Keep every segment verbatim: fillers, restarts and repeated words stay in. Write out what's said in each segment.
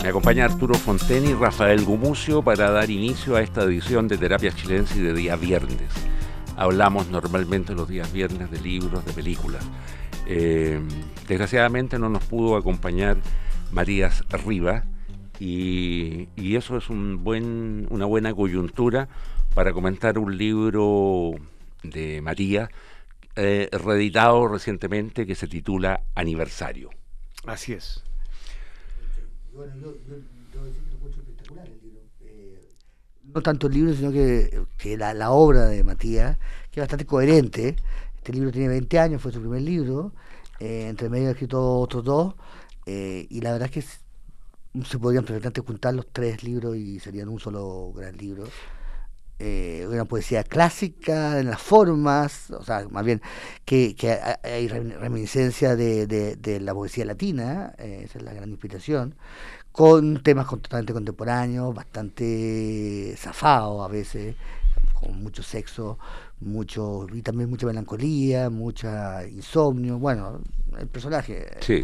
Me acompaña Arturo Fonteni y Rafael Gumucio para dar inicio a esta edición de Terapia Chilensis de día viernes. Hablamos normalmente los días viernes de libros, de películas. Eh, desgraciadamente no nos pudo acompañar Matías Riva y, y eso es un buen, una buena coyuntura para comentar un libro de Matías eh, reeditado recientemente que se titula Aniversario. Así es. Bueno, yo, yo, yo decir que lo encuentro espectacular el libro. Eh, no tanto el libro, sino que, que la, la obra de Matías, que es bastante coherente. Este libro tiene veinte años, fue su primer libro. Eh, entre medio ha escrito otros dos. Eh, y la verdad es que es, se podrían perfectamente juntar los tres libros y serían un solo gran libro. Eh, una poesía clásica en las formas, o sea, más bien que, que hay reminiscencia de, de, de la poesía latina, eh, esa es la gran inspiración, con temas totalmente contemporáneos, bastante zafados a veces, con mucho sexo, mucho y también mucha melancolía, mucha insomnio, bueno, el personaje. Sí,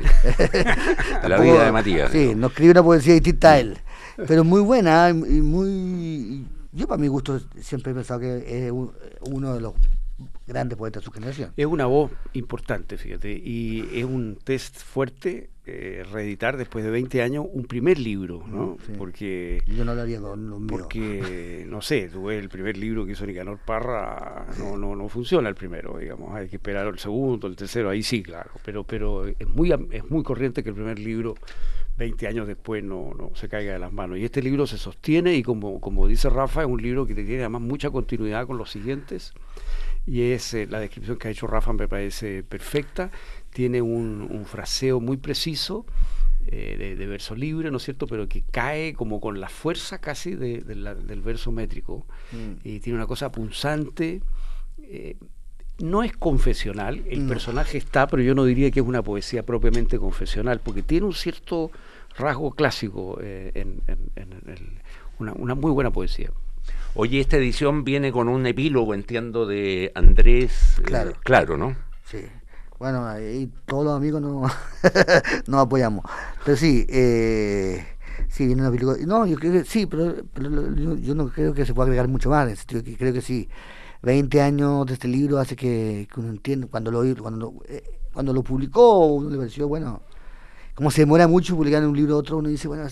la vida de Matías. Sí, ¿no? No escribe una poesía distinta a él, pero muy buena y muy... Yo para mi gusto siempre he pensado que es uno de los grandes poetas de su generación. Es una voz importante, fíjate, y es un test fuerte eh, reeditar después de veinte años un primer libro, ¿no? Sí. Porque yo no lo haría con los míos. Porque, no sé, tú ves el primer libro que hizo Nicanor Parra, sí. no, no, no funciona el primero, digamos, hay que esperar el segundo, el tercero, ahí sí, claro, pero, pero es muy, es muy corriente que el primer libro veinte años después no, no se caiga de las manos. Y este libro se sostiene y como, como dice Rafa, es un libro que tiene además mucha continuidad con los siguientes. Y es eh, la descripción que ha hecho Rafa me parece perfecta. Tiene un, un fraseo muy preciso, eh, de, de verso libre, ¿no es cierto? Pero que cae como con la fuerza casi de, de la, del verso métrico. Mm. Y tiene una cosa punzante. Eh, No es confesional, el no. personaje está, pero yo no diría que es una poesía propiamente confesional, porque tiene un cierto rasgo clásico, eh, en, en, en el, una, una muy buena poesía. Oye, esta edición viene con un epílogo, entiendo, de Andrés Claro, eh, Claro, ¿no? Sí. Bueno, ahí todos los amigos nos, nos apoyamos. Pero sí, eh, sí, viene un epílogo. No, yo creo que sí, pero, pero yo, yo no creo que se pueda agregar mucho más, en el sentido que creo que sí. veinte años de este libro hace que, que uno entienda, cuando lo cuando eh, cuando lo publicó, uno le pareció, bueno, como se demora mucho publicar un libro otro, uno dice, bueno,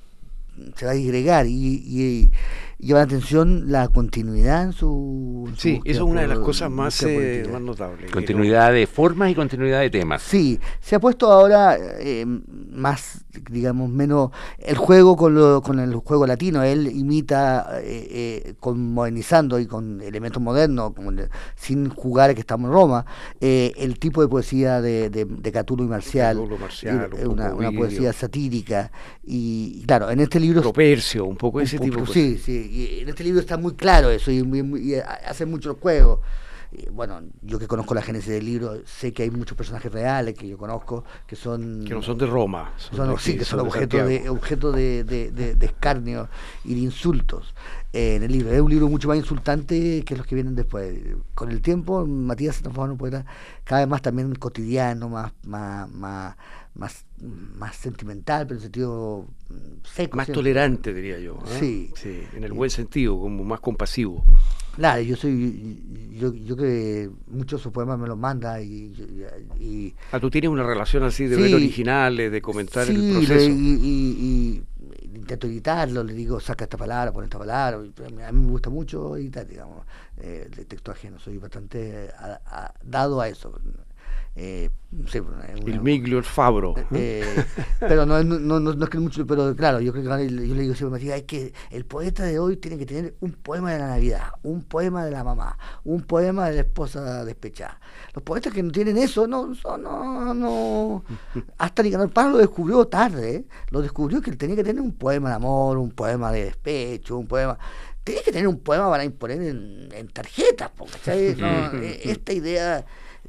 se va a disgregar, y, y, y llama la atención la continuidad en su... En su sí, búsqueda, eso es una por, de las cosas más, eh, más notables. Continuidad de formas y continuidad de temas. Sí, se ha puesto ahora eh, más, digamos, menos el juego con, lo, con el juego latino. Él imita, eh, eh, con modernizando y con elementos modernos, como el, sin jugar a que estamos en Roma, eh, el tipo de poesía de, de, de Catulo y Marcial, Catulo, Marcial y, una, una poesía satírica. Y claro, en este libro... Propercio, un poco un, ese tipo. Un, sí, sí, y en este libro está muy claro eso, y, y, y hace mucho el juego. Bueno, yo que conozco la génesis del libro, sé que hay muchos personajes reales que yo conozco que son... Que no son de Roma. Son son, de, sí, que son, son objeto, de, de, objeto de, de, de, de escarnio y de insultos eh, en el libro. Es un libro mucho más insultante que los que vienen después. Con el tiempo, Matías se transforma en un poeta cada vez más también cotidiano, más... más, más más más sentimental, pero en sentido seco. Más siempre. Tolerante, diría yo. ¿eh? Sí. sí. En el buen sentido, como más compasivo. Claro, yo soy, yo, yo que muchos de sus poemas me los manda y, y, y... Ah, tú tienes una relación así de sí, ver originales, de comentar sí, el proceso. Y, y, y intento editarlo, le digo, saca esta palabra, pon esta palabra. A mí me gusta mucho editar, digamos, eh, el texto ajeno, soy bastante a, a, dado a eso. Eh, sí, una, el miglio, el fabro. Eh, pero no, no, no, no es que mucho, pero claro, yo creo que yo le digo siempre, hay que, el poeta de hoy tiene que tener un poema de la Navidad, un poema de la mamá, un poema de la esposa despechada. Los poetas que no tienen eso, no, no, no, hasta Nicanor Parra lo descubrió tarde, ¿eh? Lo descubrió que él tenía que tener un poema de amor, un poema de despecho, un poema... Tenía que tener un poema para imponer en, en tarjetas, ¿cachai? No, esta idea...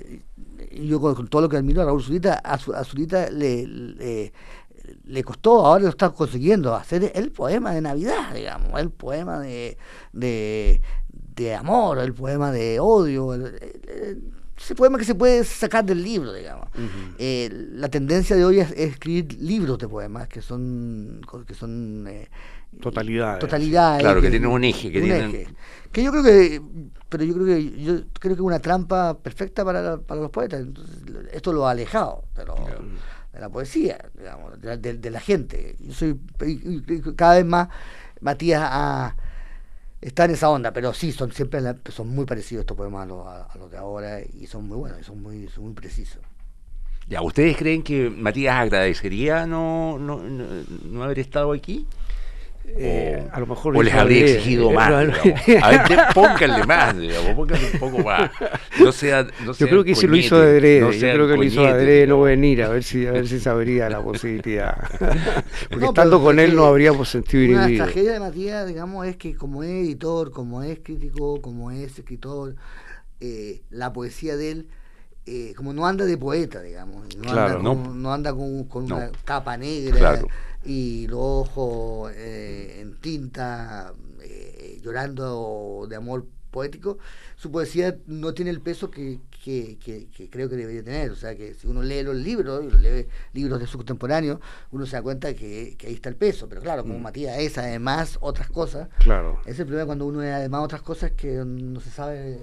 Yo con, con todo lo que admiro a Raúl Zurita, a, a Zurita le, le, le costó, ahora lo está consiguiendo, hacer el poema de Navidad, digamos, el poema de, de, de amor, el poema de odio. El, el, el, ese poema que se puede sacar del libro, digamos. Uh-huh. Eh, la tendencia de hoy es, es escribir libros de poemas que son que son eh, totalidades. totalidades. Claro, que, que tienen un eje, que un tienen eje. Que yo creo que, pero yo creo que yo creo que es una trampa perfecta para, para los poetas. Entonces, esto lo ha alejado de, lo, yeah. de la poesía, digamos, de, de, de la gente. Yo soy cada vez más Matías ha está en esa onda, pero sí, son siempre son muy parecidos estos poemas a los, a, a los de ahora y son muy buenos, y son muy, son muy precisos. Ya, ¿ustedes creen que Matías agradecería no, no, no, no haber estado aquí? Eh, o, a lo mejor o les habría exigido eh, más, no, digamos. A ver, pónganle más, digamos, pónganle un poco más. No sea, no yo creo que se lo hizo de adrede, no yo creo que lo hizo de adrede no venir, a ver si a ver si sabría la posibilidad. Porque no, estando con él no habríamos sentido inhibido. La tragedia de Matías, digamos, es que como es editor, como es crítico, como es escritor, eh, la poesía de él Eh, como no anda de poeta, digamos, no claro, anda no. con, no anda con, con no. una capa negra, claro. y los ojos eh, en tinta, eh, llorando de amor poético. Su poesía no tiene el peso que, que, que, que creo que debería tener. O sea, que si uno lee los libros, y lee libros de sus contemporáneos, uno se da cuenta que, que ahí está el peso. Pero claro, como mm. Matías es además otras cosas, claro. es el problema cuando uno es además otras cosas que no se sabe.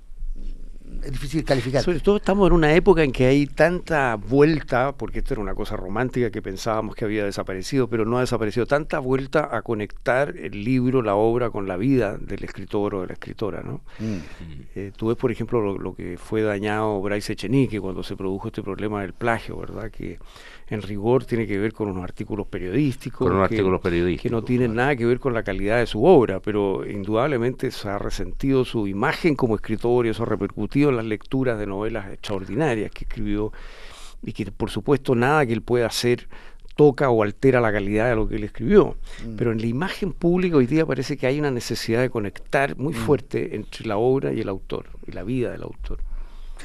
Es difícil calificar. Sobre todo estamos en una época en que hay tanta vuelta, porque esto era una cosa romántica que pensábamos que había desaparecido, pero no ha desaparecido, tanta vuelta a conectar el libro, la obra con la vida del escritor o de la escritora, ¿no? Mm. Eh, tú ves, por ejemplo, lo, lo que fue dañado Bryce Echenique cuando se produjo este problema del plagio, ¿verdad? Que en rigor tiene que ver con unos artículos periodísticos, con unos que, artículos periodísticos que no tienen nada que ver con la calidad de su obra, pero indudablemente se ha resentido su imagen como escritor y eso ha repercutido en las lecturas de novelas extraordinarias que escribió y que por supuesto nada que él pueda hacer toca o altera la calidad de lo que él escribió, mm. pero en la imagen pública hoy día parece que hay una necesidad de conectar muy mm. fuerte entre la obra y el autor y la vida del autor. Sí.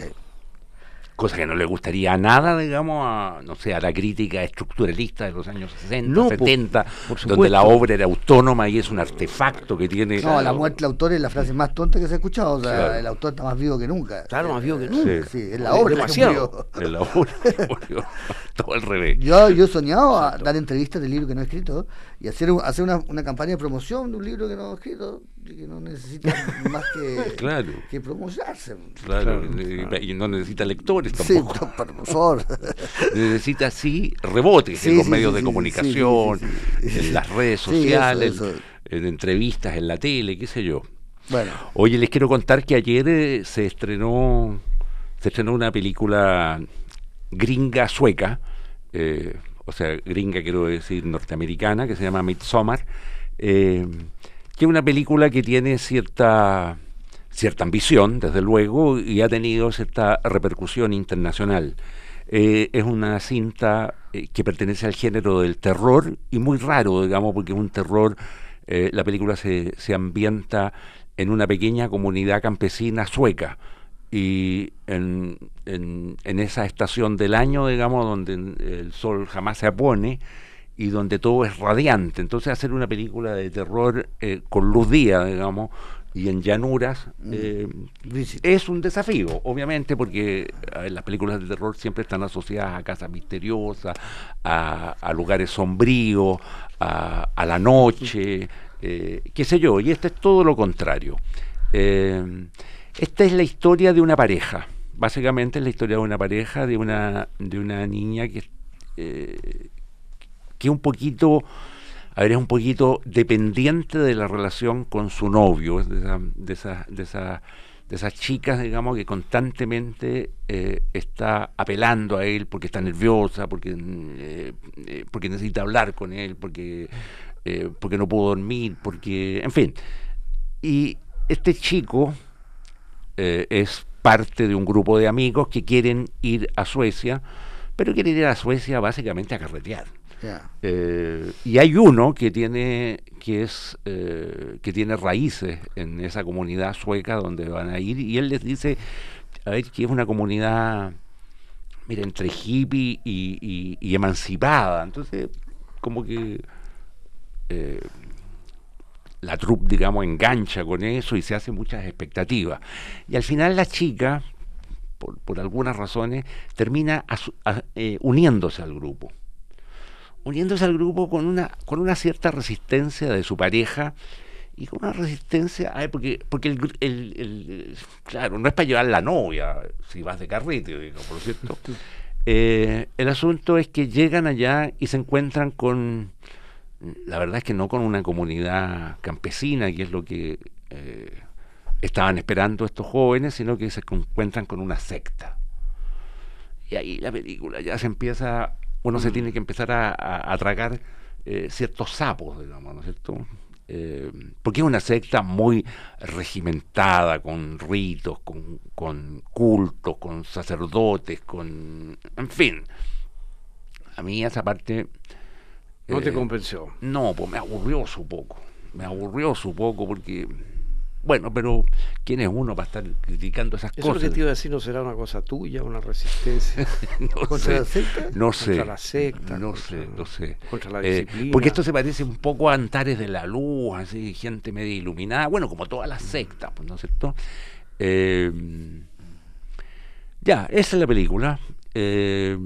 Cosa que no le gustaría a nada, digamos, a, no sé, a la crítica estructuralista de los años sesenta, no, setenta, por, por donde la obra era autónoma y es un artefacto que tiene... No, claro, la muerte del autor es la frase más tonta que se ha escuchado, o sea, claro. El autor está más vivo que nunca. Claro, más vivo que nunca. Sí, sí es la obra que murió. Es la obra que murió, todo al revés. Yo, yo he soñado a dar entrevistas de libros que no he escrito y hacer, hacer una, una campaña de promoción de un libro que no he escrito y que no necesita más que, claro. que promocionarse. Claro, claro, claro, y no necesita lectores tampoco. Sí, por favor. Necesita sí rebotes sí, en los sí, medios sí, de comunicación, sí, sí, sí. en las redes sociales, sí, eso, eso. En entrevistas, en la tele, qué sé yo. Bueno. Oye, les quiero contar que ayer eh, se estrenó se estrenó una película gringa sueca, eh, o sea, gringa quiero decir norteamericana, que se llama Midsommar, eh, que es una película que tiene cierta cierta ambición, desde luego, y ha tenido cierta repercusión internacional. Eh, es una cinta eh, que pertenece al género del terror, y muy raro, digamos, porque es un terror, eh, la película se, se ambienta en una pequeña comunidad campesina sueca, y en, en, en esa estación del año, digamos, donde el sol jamás se pone, y donde todo es radiante. Entonces hacer una película de terror eh, con luz día, digamos, y en llanuras, eh, es un desafío, obviamente, porque eh, las películas de terror siempre están asociadas a casas misteriosas, a, a lugares sombríos, a, a la noche, eh, qué sé yo, y este es todo lo contrario. Eh, esta es la historia de una pareja, básicamente es la historia de una pareja, de una, de una niña que, eh, que un poquito... A ver, es un poquito dependiente de la relación con su novio, de esas de esa, de esa, de esas chicas, digamos, que constantemente eh, está apelando a él porque está nerviosa, porque eh, eh, porque necesita hablar con él, porque eh, porque no pudo dormir, porque, en fin. Y este chico eh, es parte de un grupo de amigos que quieren ir a Suecia, pero quieren ir a Suecia básicamente a carretear. Yeah. Eh, y hay uno que tiene que es eh, que tiene raíces en esa comunidad sueca donde van a ir, y él les dice, a ver, que es una comunidad, mira, entre hippie y, y, y emancipada. Entonces como que eh, la troupe, digamos, engancha con eso y se hace muchas expectativas, y al final la chica, por, por algunas razones, termina asu- a- eh, uniéndose al grupo. Uniéndose al grupo con una, con una cierta resistencia de su pareja y con una resistencia, ay, porque, porque el, gr- el- el- claro, no es para llevar la novia si vas de carrete, digo, por cierto. Eh, el asunto es que llegan allá y se encuentran con, la verdad es que no con una comunidad campesina, que es lo que eh, estaban esperando estos jóvenes, sino que se encuentran con una secta. Y ahí la película ya se empieza, uno se tiene que empezar a, a, a tragar eh, ciertos sapos, digamos, ¿no es cierto? Eh, porque es una secta muy regimentada, con ritos, con, con cultos, con sacerdotes, con... en fin. A mí esa parte... No te eh, convenció. No, pues me aburrió su poco. Me aburrió su poco porque... Bueno, pero ¿quién es uno para estar criticando esas Eso es lo cosas? que te iba a decir, ¿no será una cosa tuya, una resistencia No ¿Contra sé, la secta? no sé, contra la secta? no contra, sé, no sé. Contra la Eh, disciplina. porque esto se parece un poco a Antares de la Luz, así, gente media iluminada, bueno, como todas las sectas, pues, ¿no es cierto? Eh, ya, esa es la película. Eh,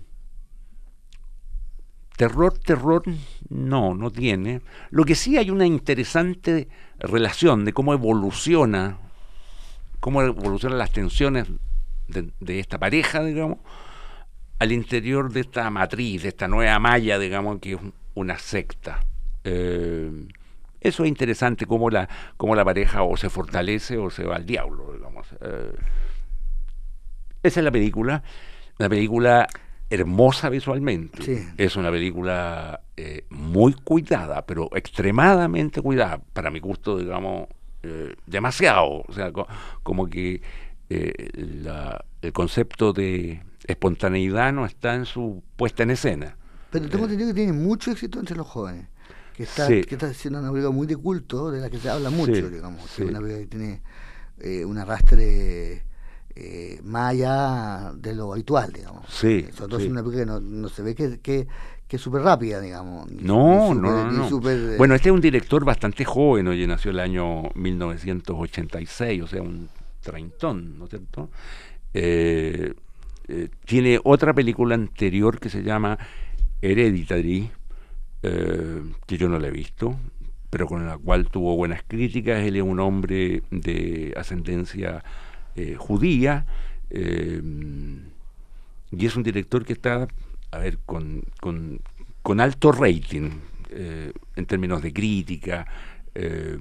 terror, terror, no, no tiene. Lo que sí hay una interesante relación de cómo evoluciona, cómo evolucionan las tensiones de, de esta pareja, digamos, al interior de esta matriz, de esta nueva malla, digamos, que es una secta. Eh, eso es interesante, cómo la, cómo la pareja o se fortalece o se va al diablo, digamos. Eh, esa es la película. Una película hermosa visualmente. Sí. Es una película eh, muy cuidada, pero extremadamente cuidada, para mi gusto, digamos, eh, demasiado. O sea, co- como que eh, la- el concepto de espontaneidad no está en su puesta en escena. Pero tengo Eh, entendido que tiene mucho éxito entre los jóvenes. Que está, Sí. que está siendo una película muy de culto, de la que se habla mucho, Sí, digamos. Que sí. es una película que tiene eh, un arrastre eh, más allá de lo habitual, digamos. Sí, Sobre todo sí. es una película que no, no se ve que, que, que es súper rápida, digamos. ni- No, ni no, súper- no, ni no. súper, eh, Bueno, este es un director bastante joven, oye, nació el año mil novecientos ochenta y seis, o sea, un treintón, ¿no es cierto? Eh, eh, tiene otra película anterior que se llama Hereditary, eh, que yo no la he visto, pero con la cual tuvo buenas críticas. Él es un hombre de ascendencia eh, judía, eh, y es un director que está, a ver, con, con, con alto rating eh, en términos de crítica. eh,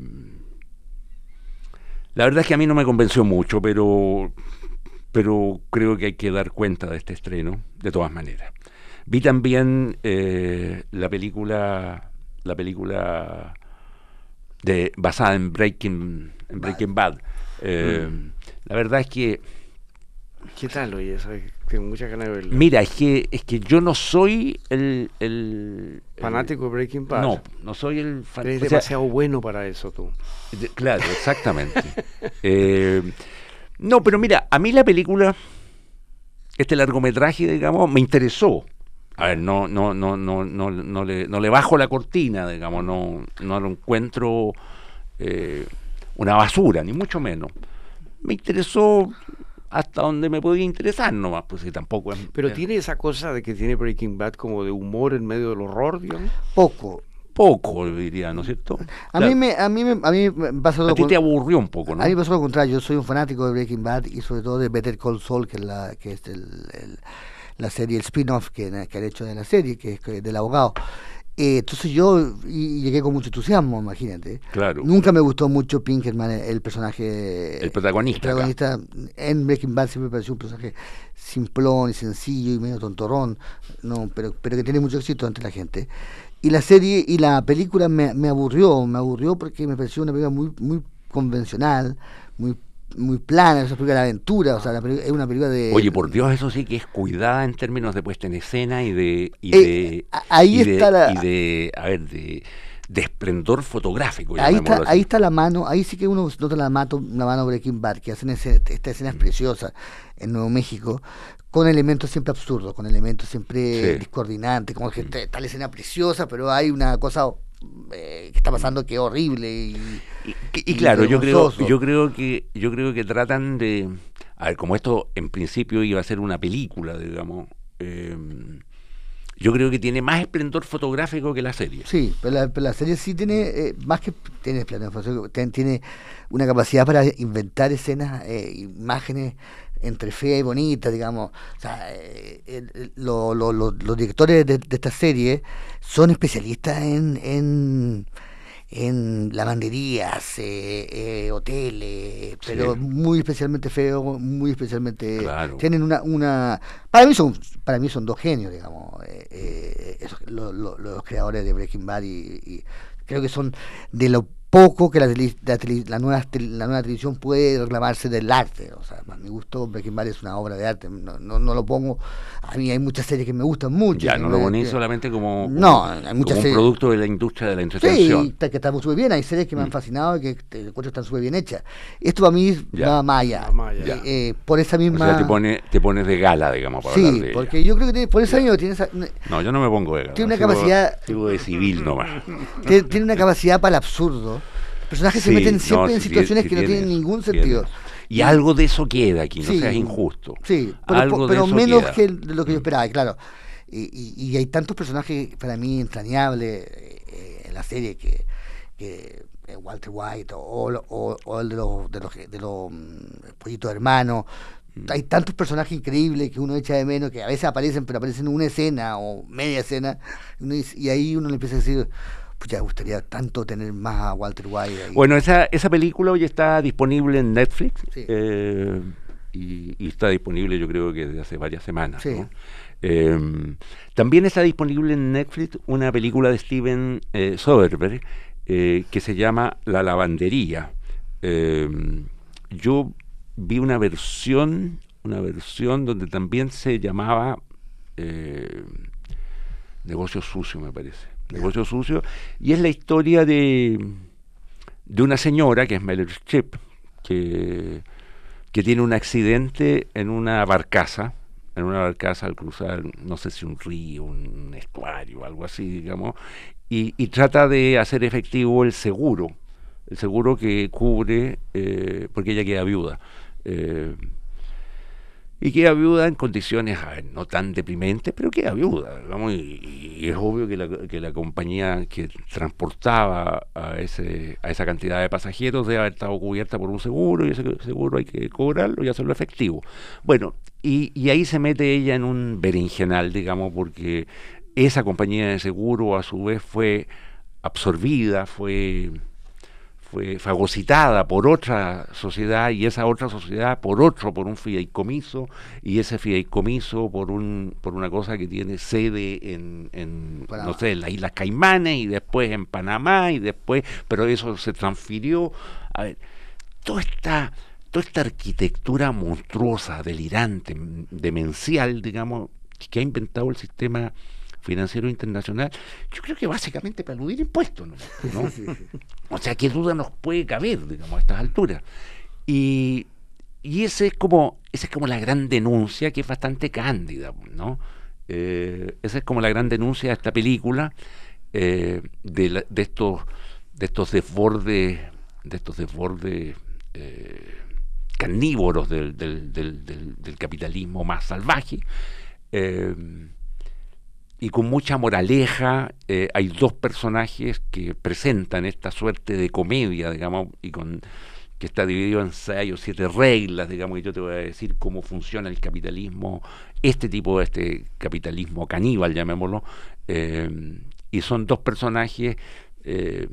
la verdad es que a mí no me convenció mucho, pero, pero creo que hay que dar cuenta de este estreno, de todas maneras. Vi también eh, la película, la película de, basada en Breaking, en Breaking Bad. Eh, Mm. La verdad es que, ¿Qué tal, oye? ¿Sabes? Tengo muchas ganas de verlo. mira, es que es que yo no soy el, el Fanático de Breaking Bad. No, no soy el fan- Eres o sea, demasiado bueno para eso, tú. de- claro, exactamente. Eh, no, pero mira, a mí la película, este largometraje, digamos, me interesó. A ver, no, no, no, no, no, no le, no le bajo la cortina, digamos, no, no lo encuentro eh, una basura, ni mucho menos. Me interesó hasta donde me podía interesar nomás, pues si tampoco es... Pero es tiene esa cosa de que tiene Breaking Bad como de humor en medio del horror, digamos. poco. poco, diría, ¿no es cierto? A Claro, mí me, a mí me, a mí me pasa a lo ti con- te aburrió un poco, ¿no? A mí me pasó lo contrario, yo soy un fanático de Breaking Bad y sobre todo de Better Call Saul, que es la, que es el, el- la serie, el spin-off que, que han hecho de la serie, que es que- del abogado. Eh, entonces yo y, y llegué con mucho entusiasmo, imagínate. Claro. Nunca me gustó mucho Pinkerman, el, el personaje. El protagonista, el protagonista en Breaking Bad siempre me pareció un personaje simplón y sencillo y medio tontorrón, no, pero, pero que tiene mucho éxito ante la gente. Y la serie y la película me, me aburrió, me aburrió porque me pareció una película muy, muy convencional, muy muy plana, esa película de aventura, o sea, la peli- es una película de... Oye, por Dios, eso sí que es cuidada en términos de puesta en escena y de... Y Eh, de a- ahí y de- está la- Y de, a ver, de, de esplendor fotográfico. Ahí está, llamémoslo así. ahí está la mano, ahí sí que uno nota la, mato, la mano Breaking Bad, que hacen ese, estas escenas preciosas en Nuevo México, con elementos siempre absurdos, con elementos siempre Sí. discordinantes, como que está, está la escena preciosa, pero hay una cosa eh, que está pasando que es horrible y, Y, y claro, yo creo, vergonzoso. yo creo que, yo creo que tratan de, a ver, como esto en principio iba a ser una película, digamos, eh, yo creo que tiene más esplendor fotográfico que la serie. Sí, pero la, pero la serie sí tiene, eh, más que tiene esplendor fotográfico, ten- tiene una capacidad para inventar escenas, eh, imágenes entre fea y bonita, digamos. O sea, eh, el- el- lo- lo- lo- los directores de, de esta serie son especialistas en, en, en lavanderías, eh, eh, hoteles, pero Sí. muy especialmente feos, muy especialmente Claro. tienen una, una para mí son para mí son dos genios, digamos, eh, eh, esos- lo- lo- los creadores de Breaking Bad y, y creo que son de lo poco que la, tele- la, tele- la nueva tele- la nueva televisión puede reclamarse del arte. O sea, a mi gusto Breaking Bad es una obra de arte, no, no, no lo pongo, a mí hay muchas series que me gustan mucho, Ya, que no lo me- ponéis que- solamente como, no, como, hay como muchas un series. producto de la industria de la Sí, entretención. está- que están súper bien, hay series que me han Mm. fascinado y que te encuentro están súper bien hechas. Esto para mí Ya. va más allá. Va más allá. Eh, eh, por esa O misma... sea, te, pone, te pones de gala, digamos, para hablar sí, de ella. porque yo creo que tiene- por ese Ya. año tiene, esa- No, yo no me pongo de gala. Tiene una sigo- capacidad- Sigo de civil nomás. tiene, tiene una capacidad para el absurdo. Los personajes se Sí, meten no, siempre en sí situaciones tiene- que no sí tienen tiene ningún eso, sentido. tiene eso. Y algo de eso queda aquí, no Sí. seas injusto. Sí, pero, Algo de pero eso menos queda. que de lo que yo esperaba, y claro. Y, y, y hay tantos personajes para mí entrañables eh, en la serie que, que eh, Walter White o, o, o el de los, de los, de los mm, pollitos hermanos. Hay tantos personajes increíbles que uno echa de menos, que a veces aparecen, pero aparecen en una escena o media escena, y, uno dice- y ahí uno le empieza a decir, pues ya me gustaría tanto tener más a Walter White ahí. Bueno, esa, esa película hoy está disponible en Netflix. Sí. eh, y, y está disponible yo creo que desde hace varias semanas. Sí. ¿no? Eh, también está disponible en Netflix una película de Steven eh, Soderbergh eh, que se llama La lavandería. Eh, yo vi una versión, una versión donde también se llamaba eh, Negocio Sucio, me parece. Negocio Sucio, y es la historia de, de una señora que es Meryl Streep, que, que tiene un accidente en una barcaza, en una barcaza al cruzar, no sé si un río, un estuario, algo así, digamos, y, y trata de hacer efectivo el seguro, el seguro que cubre, eh, porque ella queda viuda. Eh, y queda viuda en condiciones a ver, no tan deprimentes, pero queda viuda, digamos, y, y es obvio que la, que la compañía que transportaba a ese a esa cantidad de pasajeros debe haber estado cubierta por un seguro, y ese seguro hay que cobrarlo y hacerlo efectivo. Bueno, y, y ahí se mete ella en un berenjenal, digamos, porque esa compañía de seguro a su vez fue absorbida, fue... fue fagocitada por otra sociedad, y esa otra sociedad por otro, por un fideicomiso, y ese fideicomiso por un por una cosa que tiene sede en, en no sé, en las Islas Caimanes, y después en Panamá, y después, pero eso se transfirió. A ver, toda esta, toda esta arquitectura monstruosa, delirante, demencial, digamos, que ha inventado el sistema financiero internacional, yo creo que básicamente para eludir impuestos, ¿no? ¿no? Sí, sí, sí. O sea, ¿qué duda nos puede caber, digamos, a estas alturas? Y, y ese es como esa es como la gran denuncia, que es bastante cándida, ¿no? Eh, esa es como la gran denuncia de esta película, eh, de, la, de estos de estos desbordes, de estos desbordes eh, carnívoros del, del, del, del, del capitalismo más salvaje. Eh, y con mucha moraleja. Eh, hay dos personajes que presentan esta suerte de comedia, digamos, y con que está dividido en seis o siete reglas, digamos, y yo te voy a decir cómo funciona el capitalismo, este tipo de este capitalismo caníbal, llamémoslo, eh, y son dos personajes eh,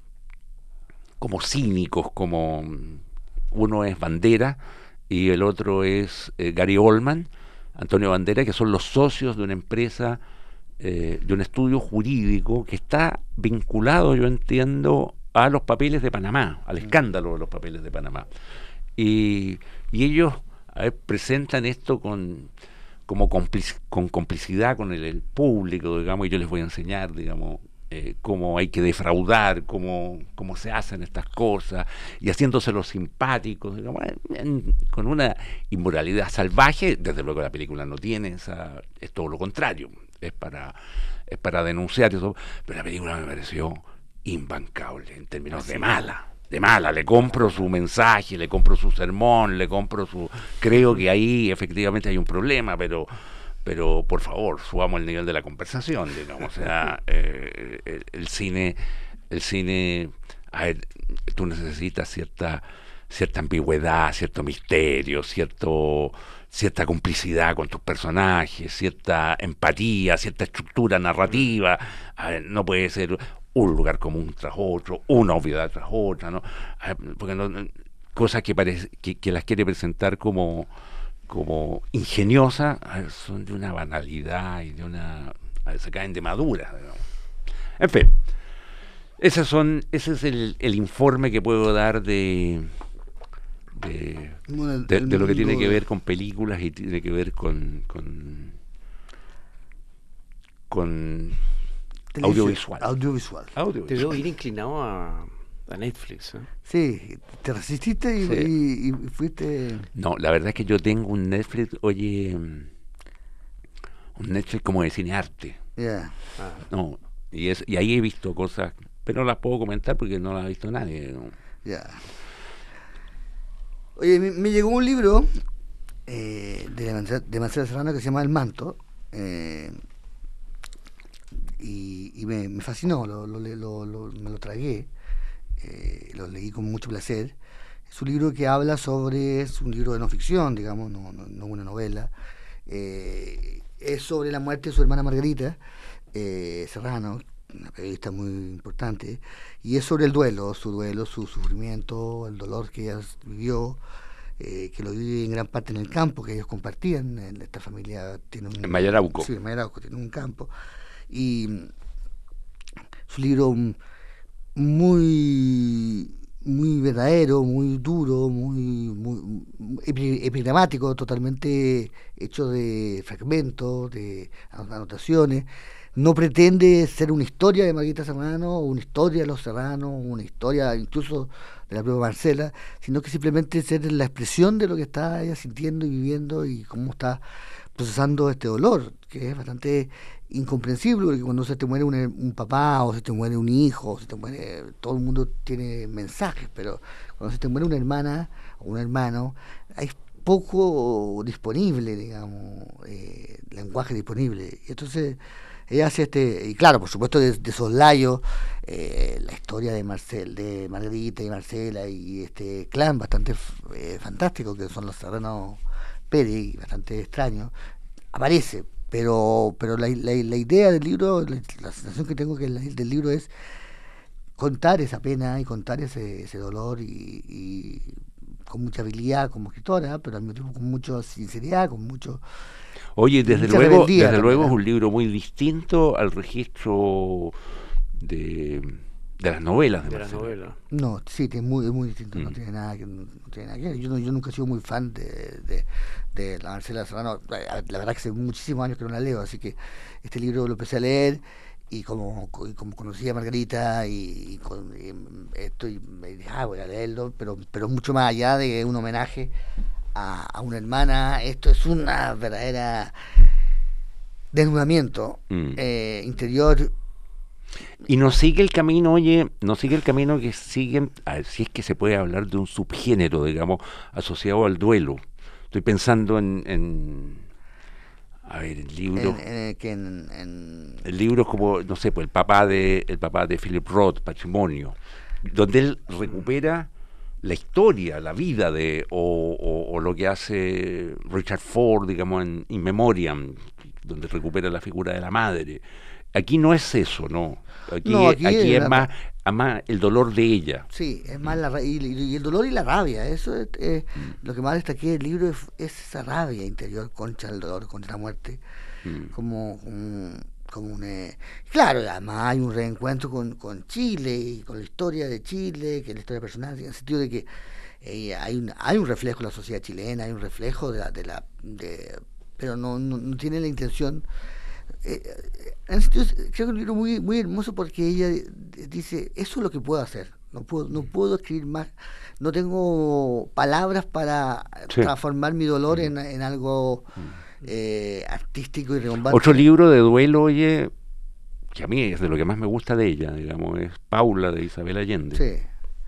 como cínicos, como uno es Bandera y el otro es eh, Gary Oldman, Antonio Bandera, que son los socios de una empresa, eh, de un estudio jurídico que está vinculado, yo entiendo, a los papeles de Panamá, al escándalo de los papeles de Panamá. Y, y ellos a ver, presentan esto con como complic, con complicidad con el, el público, digamos, y yo les voy a enseñar, digamos, eh, cómo hay que defraudar, cómo, cómo se hacen estas cosas, y haciéndoselos simpáticos, digamos, en, con una inmoralidad salvaje. Desde luego la película no tiene esa, es todo lo contrario, es para, es para denunciar eso, pero la película me pareció imbancable en términos de mala, de mala, le compro su mensaje, le compro su sermón, le compro su... Creo que ahí efectivamente hay un problema, pero pero por favor, subamos el nivel de la conversación, digamos. O sea, eh, el, el cine, el cine, a ver, tú necesitas cierta cierta ambigüedad, cierto misterio, cierto cierta complicidad con tus personajes, cierta empatía, cierta estructura narrativa. A ver, no puede ser un lugar común tras otro, una obviedad tras otra, ¿no? Porque no, cosas que, parece, que, que las quiere presentar como, como ingeniosas, son de una banalidad y de una... se caen de madura, digamos. En fin, esas son, ese es el, el informe que puedo dar de, de, Bueno, de, el de lo que tiene mundo que de- ver con películas y tiene que ver con... con, con televisión, audiovisual. Audiovisual. Te audiovisual. veo ir inclinado a, a Netflix. ¿eh? Sí, te resististe y, Sí. y- y fuiste... No, la verdad es que yo tengo un Netflix, oye, mm, un Netflix como de cinearte, Ya. Ah, no, y es y ahí he visto cosas, pero no las puedo comentar porque no las ha visto nadie, ¿no? Ya. Oye, me, me llegó un libro eh, de, Marcela- de Marcela Serrano que se llama El Manto. eh, y y me, me fascinó, lo, lo, le- lo- lo- me lo tragué, eh, lo leí con mucho placer. Es un libro que habla sobre, es un libro de no ficción, digamos, no, no, no una novela. eh, es sobre la muerte de su hermana Margarita eh, Serrano, una periodista muy importante, y es sobre el duelo, su duelo, su sufrimiento, el dolor que ella vivió, eh, que lo vive en gran parte en el campo que ellos compartían. En esta familia tiene un... En Mayarauco. Sí, en Mayarauco tiene un campo. Y mm, es un libro mm, muy muy verdadero, muy duro, muy, muy, muy epi- epigramático, totalmente hecho de fragmentos, de anotaciones. No pretende ser una historia de Margarita Serrano, o una historia de los Serranos, una historia incluso de la propia Marcela, sino que simplemente ser la expresión de lo que está ella sintiendo y viviendo y cómo está procesando este dolor, que es bastante incomprensible, porque cuando se te muere un, un papá o se te muere un hijo, o se te muere, todo el mundo tiene mensajes, pero cuando se te muere una hermana o un hermano, hay poco disponible, digamos, eh, lenguaje disponible. Y entonces ella hace este, y claro, por supuesto de, de soslayo, eh, la historia de Marcel, de Margarita y Marcela y este clan bastante eh, fantástico que son los Serrano Pérez, bastante extraño, aparece, pero pero la, la, la idea del libro, la, la sensación que tengo que la, del libro es contar esa pena y contar ese, ese dolor y, y con mucha habilidad como escritora, pero al mismo tiempo con mucha sinceridad, con mucho... Oye, desde mucha luego, rebeldía desde también, luego es ¿eh? un libro muy distinto al registro de, de las novelas de, de la Marcela. novela. No, sí, es muy, es muy distinto, no Mm. tiene nada que, no tiene nada que ver. Yo, no- yo nunca he sido muy fan de, de, de la Marcela Serrano. La la verdad que hace muchísimos años que no la leo, así que este libro lo empecé a leer y como, y como conocí a Margarita y, y con, y esto y me dije, ah, voy a leerlo, pero, pero mucho más allá de un homenaje a, a una hermana, esto es una verdadera desnudamiento Mm. eh, interior. Y no sigue el camino, oye, no sigue el camino que siguen, a ver, si es que se puede hablar de un subgénero, digamos, asociado al duelo. Estoy pensando en, en a ver, en libros, En, en, que en, en- en libros como, no sé, pues el papá de, el papá de Philip Roth, Patrimonio, donde él recupera la historia, la vida de, o, o, o lo que hace Richard Ford, digamos, en In Memoriam, donde recupera la figura de la madre. Aquí no es eso, ¿no? Aquí, No, aquí aquí, es es la- más, a más el dolor de ella. Sí, es más la ra- y, y el dolor y la rabia, eso es eh, lo que más destaqué del libro es, es esa rabia interior contra el dolor, contra la muerte, Mm. como, como, como un... eh, claro, además hay un reencuentro con, con Chile y con la historia de Chile, que es la historia personal, en el sentido de que eh, hay, un, hay un reflejo de la sociedad chilena, hay un reflejo de la... De la de, pero no, no, no tiene la intención... Eh, en ese sentido, creo que es un libro muy, muy hermoso porque ella dice, eso es lo que puedo hacer, no puedo, no puedo escribir más, no tengo palabras para Sí. transformar mi dolor en, en algo eh, artístico y rebombante. Otro libro de duelo, oye, que a mí es de lo que más me gusta de ella, digamos, es Paula de Isabel Allende. Sí.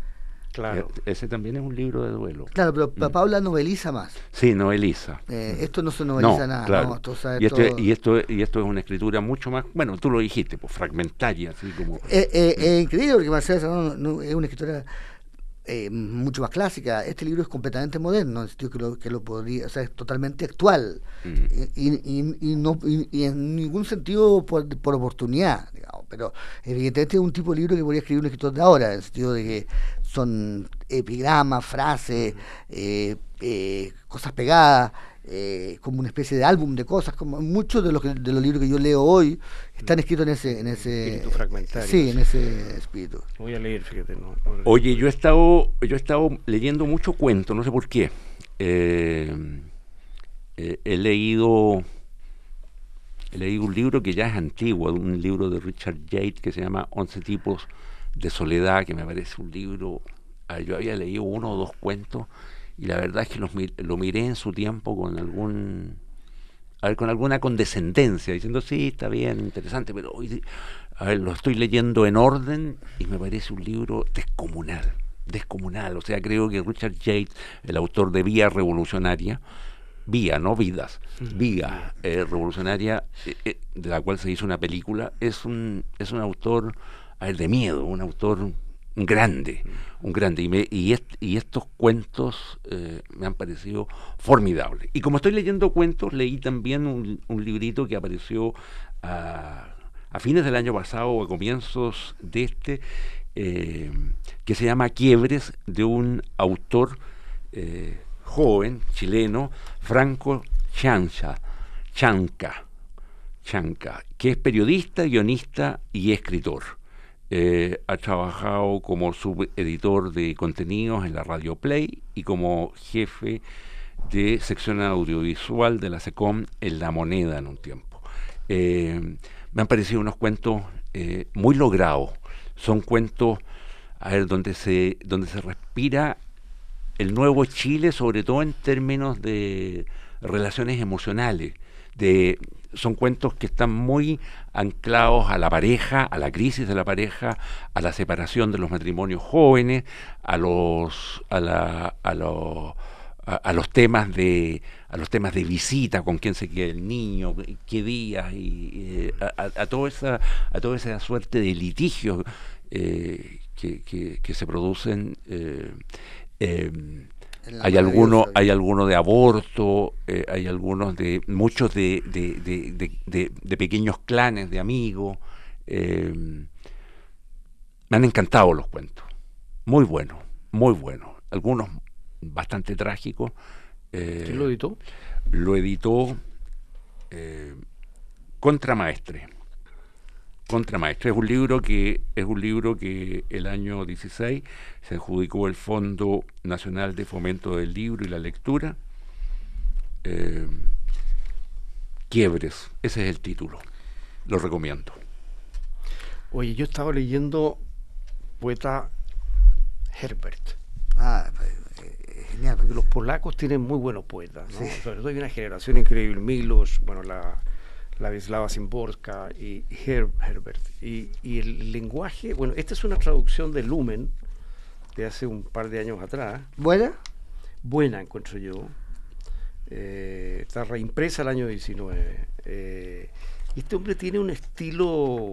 Claro. E- ese también es un libro de duelo. Claro, pero Mm. Paula noveliza más. Sí, noveliza. Eh, esto no se noveliza No, nada, claro. ¿no? Esto, o sea, Y esto, esto- es, y, esto, es- y esto es una escritura mucho más, bueno, tú lo dijiste, pues fragmentaria, así como... Eh, eh, es increíble porque Marcela Serrano no- es una escritora eh, mucho más clásica. Este libro es completamente moderno, en el sentido que lo, que lo podría, o sea, es totalmente actual. Mm. Y, y, y, no, y, y en ningún sentido por, por oportunidad, digamos. Pero evidentemente es un tipo de libro que podría escribir un escritor de ahora, en el sentido de que son epigramas, frases, eh, eh, cosas pegadas, eh, como una especie de álbum de cosas, como muchos de los que, de los libros que yo leo hoy están escritos en ese en ese Espíritu fragmentario. sí, en ese espíritu. Voy a leer, fíjate. No, no- Oye, yo he estado, yo he estado leyendo mucho cuento, no sé por qué. Eh, eh, he leído, he leído un libro que ya es antiguo, un libro de Richard Yates que se llama Once tipos de soledad, que me parece un libro. ah, Yo había leído uno o dos cuentos y la verdad es que los, mi- lo miré en su tiempo con algún, a ver, con alguna condescendencia, diciendo sí, está bien, interesante, pero hoy, a ver, lo estoy leyendo en orden y me parece un libro descomunal, descomunal. O sea, creo que Richard Yates, el autor de Vía Revolucionaria, Vía, no Vidas, Vía eh, Revolucionaria, eh, eh, de la cual se hizo una película, es un, es un autor, a ver, de miedo, un autor un grande, un grande, y, me, y, est, y estos cuentos eh, me han parecido formidables. Y como estoy leyendo cuentos, leí también un, un librito que apareció a, a fines del año pasado o a comienzos de este, eh, que se llama Quiebres, de un autor eh, joven, chileno, Franco Chancha, Chanca, Chanca, que es periodista, guionista y escritor. Eh, ha trabajado como subeditor de contenidos en la Radio Play y como jefe de sección audiovisual de la SECOM en La Moneda en un tiempo. Eh, me han parecido unos cuentos eh, muy logrados. Son cuentos, a ver, donde se, donde se respira el nuevo Chile, sobre todo en términos de relaciones emocionales. De, son cuentos que están muy anclados a la pareja, a la crisis de la pareja, a la separación de los matrimonios jóvenes, a los a, la, a, los, a, a los temas de a los temas de visita, con quién se queda el niño, qué días, y eh, a, a, a toda esa a toda esa suerte de litigios eh, que, que, que se producen. Eh, eh, hay algunos hay algunos de aborto, eh, hay algunos de muchos de de, de, de, de, de pequeños clanes de amigos. eh, me han encantado los cuentos, muy buenos, muy buenos, algunos bastante trágicos. eh, ¿Quién lo editó? Lo editó eh, Contramaestre. Contramaestre es un libro que es un libro que el año dieciséis se adjudicó el Fondo Nacional de Fomento del Libro y la Lectura. Eh, Quiebres, ese es el título. Lo recomiendo. Oye, yo estaba leyendo poeta Herbert. Ah, eh, genial. Porque los polacos tienen muy buenos poetas, ¿no? Sí. Sobre todo hay una generación increíble, Milos, bueno, la la Wisława Szymborska y Her Herbert. Y, y el lenguaje, bueno, esta es una traducción de Lumen de hace un par de años atrás. ¿Buena? Buena, encuentro yo. Eh, está reimpresa el año diecinueve. Eh, y este hombre tiene un estilo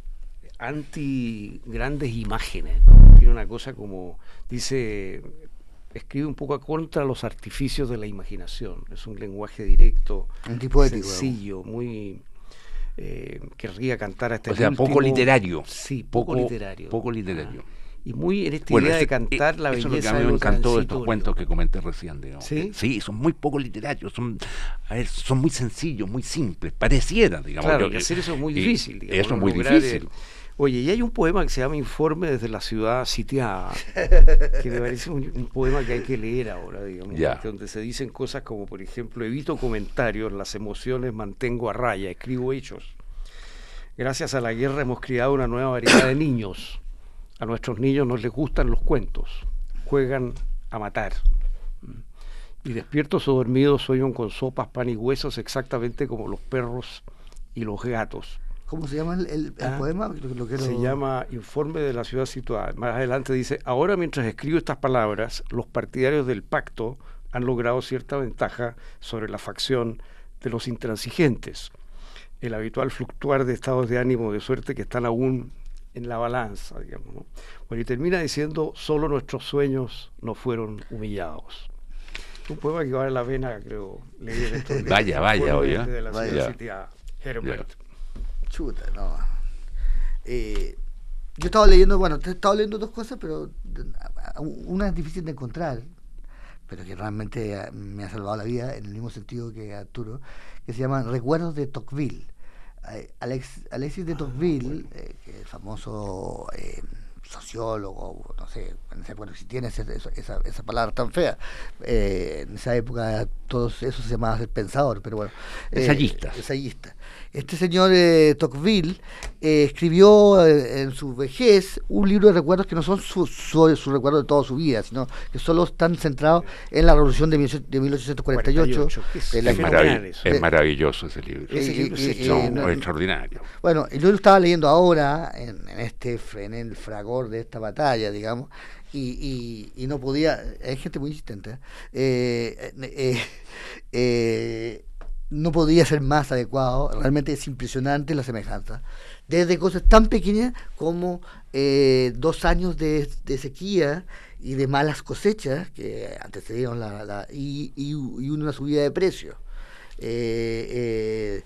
anti grandes imágenes, ¿no? Tiene una cosa como, dice, escribe un poco a contra los artificios de la imaginación. Es un lenguaje directo, Antipoético, sencillo, muy... Eh, querría cantar hasta O el sea, último. poco literario. Sí, poco, Poco- literario. poco literario. Ah, y muy en esta Bueno, idea ese- de cantar eh, la eso belleza es lo que a mí de me lo encantó de estos transitorio. cuentos que comenté recién, digamos. ¿Sí? Sí, son muy poco literarios, son, a ver, son muy sencillos, muy simples, parecieran, digamos. Claro, Yo- y hacer eso es muy y difícil. digamos, eso es muy lograr difícil. el- Oye, y hay un poema que se llama Informe desde la ciudad sitiada, que me parece un, un poema que hay que leer ahora, digamos, Ya. porque donde se dicen cosas como, por ejemplo, evito comentarios, las emociones mantengo a raya, escribo hechos. Gracias a la guerra hemos criado una nueva variedad de niños. A nuestros niños no les gustan los cuentos, juegan a matar. Y despiertos o dormidos sueñan con sopas, pan y huesos exactamente como los perros y los gatos. ¿Cómo se llama el, el, el ah, poema? Lo, lo quiero... Se llama Informe de la ciudad situada. Más adelante dice, ahora mientras escribo estas palabras, los partidarios del pacto han logrado cierta ventaja sobre la facción de los intransigentes. El habitual fluctuar de estados de ánimo de suerte que están aún en la balanza, digamos, ¿no? Bueno, y termina diciendo, solo nuestros sueños no fueron humillados. Un poema que vale la pena, creo, leer esto. Vaya, vaya, oye. De la Vaya. ciudad sitiada, Herbert. Chuta, no. Eh, yo estaba leyendo, bueno, he estado leyendo dos cosas, pero una es difícil de encontrar, pero que realmente me ha salvado la vida, en el mismo sentido que Arturo, que se llama Recuerdos de Tocqueville. Alex, Alexis de Tocqueville, ah, bueno. eh, que es el famoso eh, sociólogo, no sé, en esa época si tiene esa, esa, esa palabra tan fea, eh, en esa época todo eso se llamaba ser pensador, pero bueno. Eh, ensayista. Ensayista. Este señor eh, Tocqueville eh, escribió eh, en su vejez un libro de recuerdos que no son sus su, su recuerdos de toda su vida, sino que solo están centrados en la revolución de, de mil ochocientos cuarenta y ocho. Es, de la es, marav es maravilloso ese libro. Ese libro y, es, y, no, y, no, es extraordinario. Bueno, yo lo estaba leyendo ahora en, en este en el fragor de esta batalla, digamos, y, y, y no podía, hay gente muy insistente, eh, eh, eh, no podía ser más adecuado. Realmente es impresionante la semejanza, desde cosas tan pequeñas como eh, dos años de, de sequía y de malas cosechas que antecedieron la, la y, y, y una subida de precios eh, eh,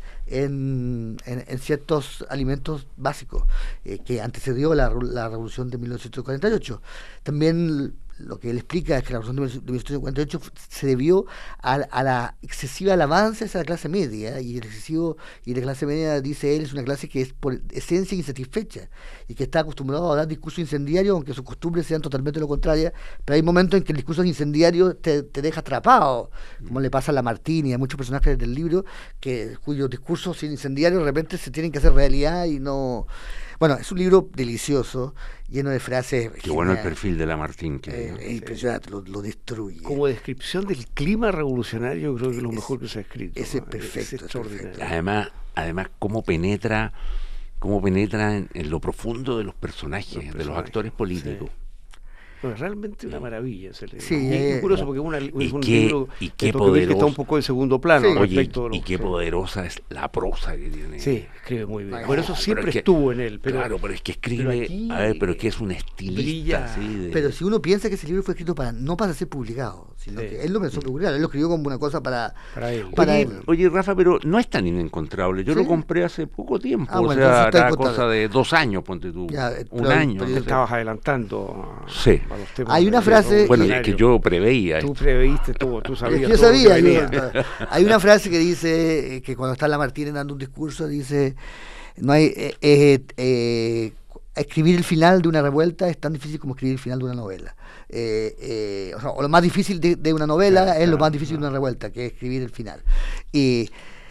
en, en, en ciertos alimentos básicos eh, que antecedió la, la revolución de mil novecientos cuarenta y ocho. También lo que él explica es que la revolución de mil novecientos cuarenta y ocho se debió a, a la excesiva alabanza de la clase media, y el excesivo y la clase media, dice él, es una clase que es por esencia insatisfecha y que está acostumbrado a dar discursos incendiarios, aunque sus costumbres sean totalmente lo contrario. Pero hay momentos en que el discurso incendiario te, te deja atrapado, como le pasa a Lamartine y a muchos personajes del libro, que cuyos discursos incendiarios de repente se tienen que hacer realidad y no... Bueno, es un libro delicioso, lleno de frases. Qué genial. bueno el perfil de Lamartine. Que Eh, es impresionante, lo, lo destruye. Como descripción del clima revolucionario, creo que es lo mejor que se ha escrito. Ese es ¿no? perfecto. Es extraordinario. Perfecto. Además, además cómo penetra, cómo penetra en, en lo profundo de los personajes, los personajes de los actores políticos. Sí. Bueno, realmente una maravilla ese libro. Sí, y eh, es curioso porque una, es y un qué, libro y qué que poderoso, está un poco en segundo plano. Sí. Oye, respecto y, a lo, qué sí. poderosa es la prosa que tiene. Sí, escribe muy bien. Ay, Por eso no, siempre es que, estuvo en él. Pero, claro, pero es que escribe, pero aquí, a ver, pero es que es un estilista. brilla. ¿Sí? De, Pero si uno piensa que ese libro fue escrito para no para ser publicado, sino Sí. que él lo pensó publicar, él lo escribió como una cosa para... para él. para oye, él. oye, Rafa, pero no es tan inencontrable. Yo ¿Sí? lo compré hace poco tiempo, Ah, o bueno, sea, entonces está era encontrable. cosa de dos años, ponte tú, Ya, eh, un pero- año. pero Te no sé. estabas adelantando a, Sí. a los temas. Hay una de- frase- de- Bueno, y- es que yo preveía Tú esto. preveíste, tú, tú Es sabías. que yo todo lo que sabía, yo- venía. hay una frase que dice, eh, que cuando está Lamartine dando un discurso, dice, no hay eh, eh, eh, escribir el final de una revuelta es tan difícil como escribir el final de una novela. Eh, eh, o sea, o lo más difícil de, de una novela Claro, es lo claro, más difícil claro. de una revuelta, que es escribir el final. Y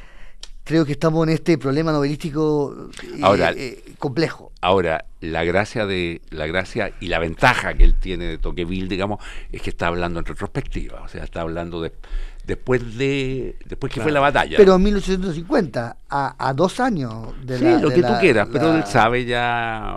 creo que estamos en este problema novelístico eh, Ahora- eh, complejo. Ahora, la gracia de la gracia y la ventaja que él tiene de Tocqueville, digamos, es que está hablando en retrospectiva, o sea, está hablando de después de después que Claro. fue la batalla. Pero en mil ochocientos cincuenta, a, a dos años de sí, la... lo de que la- tú quieras, pero la- él sabe ya,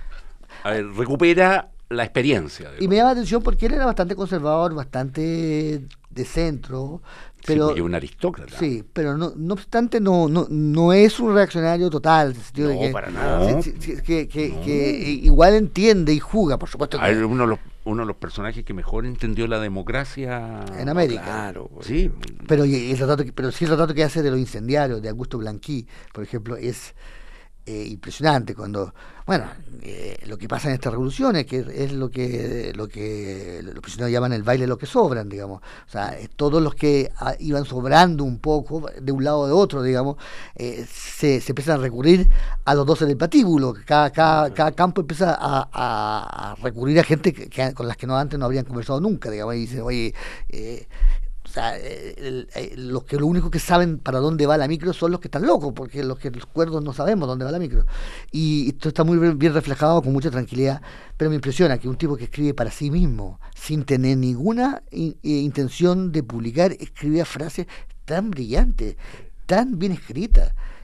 a ver, recupera la experiencia. Y digamos. me llama la atención porque él era bastante conservador, bastante de centro, pero sí, porque es un aristócrata. sí, pero no, no obstante no, no, no es un reaccionario total, en el sentido de No, que, para nada. No. sí, sí, sí, que, que- No. que igual entiende y juga, por supuesto A ver, que uno de los uno de los personajes que mejor entendió la democracia en América. Claro, pues. Sí, Pero, y- y el retrato que- pero sí el retrato que hace de los incendiarios, de Augusto Blanqui, por ejemplo, es eh, impresionante cuando, bueno, eh, lo que pasa en estas revoluciones, que es lo que lo que los prisioneros llaman el baile de los que sobran, digamos. O sea, eh, todos los que ah, iban sobrando un poco de un lado o de otro, digamos, eh, se, se empiezan a recurrir a los doce del patíbulo. Cada, cada, cada campo empieza a, a- a recurrir a gente que, que con las que no antes no habrían conversado nunca, digamos, y dice, oye, eh, o sea, eh, el- eh, los que lo único que saben para dónde va la micro son los que están locos, porque los que los cuerdos no sabemos dónde va la micro. Y esto está muy bien bien reflejado, con mucha tranquilidad, pero me impresiona que un tipo que escribe para sí mismo, sin tener ninguna in- eh, intención de publicar, escribía frases tan brillantes, tan bien escritas,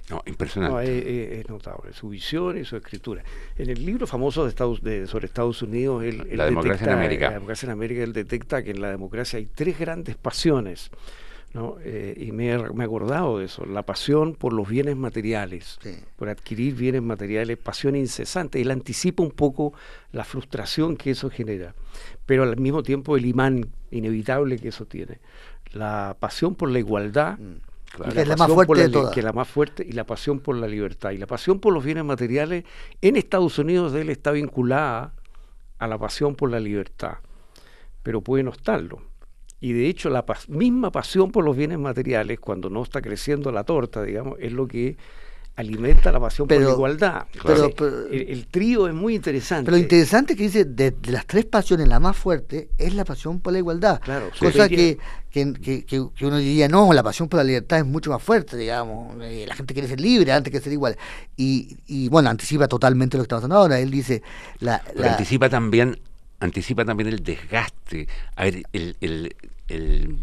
No, impresionante. No, es, es, es notable, su visión y su escritura. En el libro famoso de Estados, de, sobre Estados Unidos, él, él la democracia detecta, en América. La democracia en América, él detecta que en la democracia hay tres grandes pasiones, ¿no? Eh, y me he, me he acordado de eso, la pasión por los bienes materiales, Sí. por adquirir bienes materiales, pasión incesante. Él anticipa un poco la frustración que eso genera, pero al mismo tiempo el imán inevitable que eso tiene. La pasión por la igualdad, Mm. Claro. y Que es la pasión más fuerte por la de li- todas. que es la más fuerte, y la pasión por la libertad. Y la pasión por los bienes materiales en Estados Unidos de él está vinculada a la pasión por la libertad, pero puede no estarlo. Y de hecho la pas- misma pasión por los bienes materiales, cuando no está creciendo la torta, digamos, es lo que alimenta la pasión por Pero- la igualdad. pero- Entonces, pero- el, el trío es muy interesante. Pero lo interesante es que dice, de, de las tres pasiones, la más fuerte es la pasión por la igualdad. Claro, sí. Cosa Sí. que, que, que, que- que uno diría, no, la pasión por la libertad es mucho más fuerte, digamos. Eh, la gente quiere ser libre antes que ser igual. Y, y bueno, anticipa totalmente lo que estamos hablando ahora. Él dice, la, Pero la- anticipa también, anticipa también el desgaste, a ver, el, el, el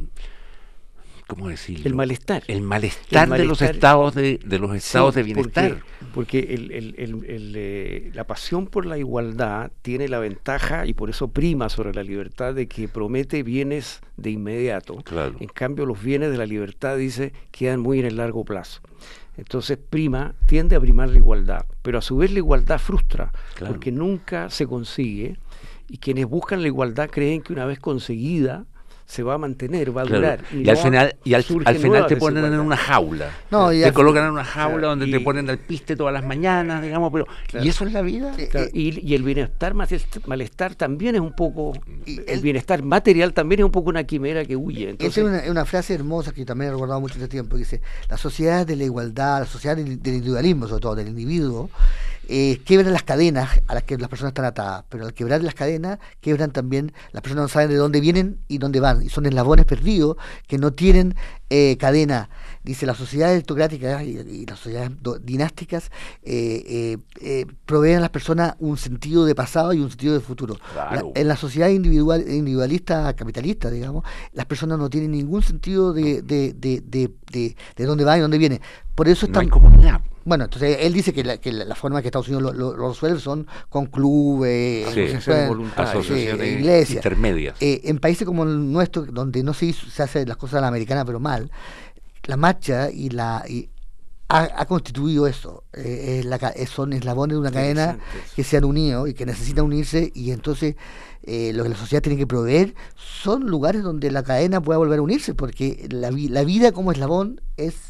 ¿cómo decirlo? El malestar. El malestar, El de los malestar- estados de, de los estados Sí, de bienestar. Porque, porque el- el- el- el, eh, la pasión por la igualdad tiene la ventaja, y por eso prima sobre la libertad, de que promete bienes de inmediato. Claro. En cambio, los bienes de la libertad, dice, quedan muy en el largo plazo. Entonces, prima, tiende a primar la igualdad, pero a su vez la igualdad frustra, Claro. porque nunca se consigue, y quienes buscan la igualdad creen que una vez conseguida se va a mantener, va a Claro. durar. Y, al no final, y al, surgen al final nuevas te ponen en desigualdades. una jaula. No, y te al- colocan en una jaula Claro, donde y- te ponen al piste todas las mañanas, digamos, pero Claro. ¿y eso es la vida? Eh, Claro, eh, y, y el bienestar, malest- malestar también es un poco, Y el él- bienestar material también es un poco una quimera que huye. Él Entonces, tiene una, una frase hermosa que también he recordado mucho este tiempo, que dice, la sociedad de la igualdad, la sociedad del, del individualismo, sobre todo del individuo, eh, quiebran las cadenas a las que las personas están atadas, pero al quebrar las cadenas, quiebran también, las personas no saben de dónde vienen y dónde van, y son eslabones perdidos que no tienen eh, cadena. Dice, las sociedades aristocráticas y, y las sociedades do- dinásticas eh, eh, eh, proveen a las personas un sentido de pasado y un sentido de futuro. Claro. La- en la sociedad individual, individualista capitalista, digamos, las personas no tienen ningún sentido de, de, de, de, de, de dónde van y dónde vienen. Por eso No están... hay comunidad. Bueno, entonces él dice que la, que la, la forma que Estados Unidos lo, lo, lo resuelve son con clubes, Sí, asociaciones voluntarias, Asociaciones sí, iglesias. intermedias. Eh, en países como el nuestro, donde no se, hizo, se hace las cosas a la americana, pero mal, la marcha y la y ha, ha constituido eso. Eh, es la, ca- es- son eslabones de una cadena Interesante eso. que se han unido y que necesitan unirse, y entonces eh, lo que la sociedad tiene que proveer son lugares donde la cadena pueda volver a unirse, porque la, vi- la vida como eslabón es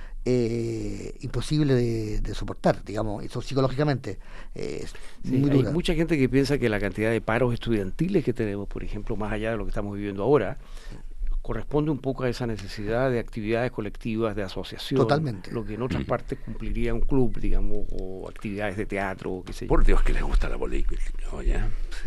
eh, imposible de, de soportar, digamos, eso psicológicamente eh, es sí, muy hay dura. mucha gente que piensa que la cantidad de paros estudiantiles que tenemos, por ejemplo, más allá de lo que estamos viviendo ahora, corresponde un poco a esa necesidad de actividades colectivas, de asociación. Totalmente. Lo que en otras Mm. partes cumpliría un club, digamos, o actividades de teatro, o qué sé yo. Por Dios que les gusta la política. Oye.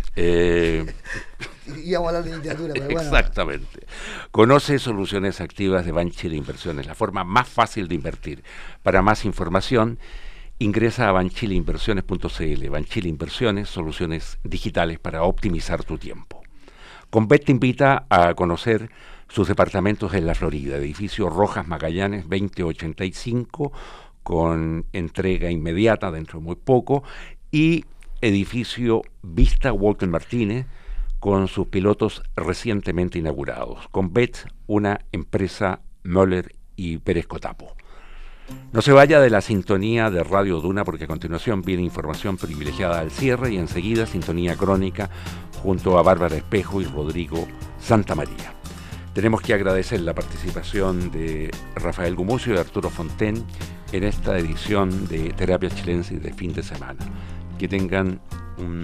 Eh, Íbamos a hablar de literatura, pero bueno. Exactamente. Conoce soluciones activas de Banchile Inversiones, la forma más fácil de invertir. Para más información, ingresa a banchile inversiones punto c l. Banchile Inversiones, soluciones digitales para optimizar tu tiempo. Convet te invita a conocer sus departamentos en la Florida, edificio Rojas Magallanes veinte ochenta y cinco, con entrega inmediata dentro de muy poco, y edificio Vista Walter Martínez, con sus pilotos recientemente inaugurados. Convet, una empresa Möller y Pérez Cotapo. No se vaya de la sintonía de Radio Duna, porque a continuación viene información privilegiada al cierre y enseguida sintonía crónica junto a Bárbara Espejo y Rodrigo Santamaría. Tenemos que agradecer la participación de Rafael Gumucio y Arturo Fonten en esta edición de Terapia Chilense de fin de semana. Que tengan un,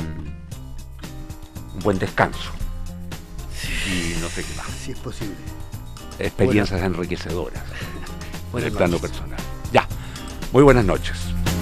un buen descanso y no sé qué más. Si es posible. Experiencias enriquecedoras en Buenas el plano noches. personal. Ya, muy buenas noches.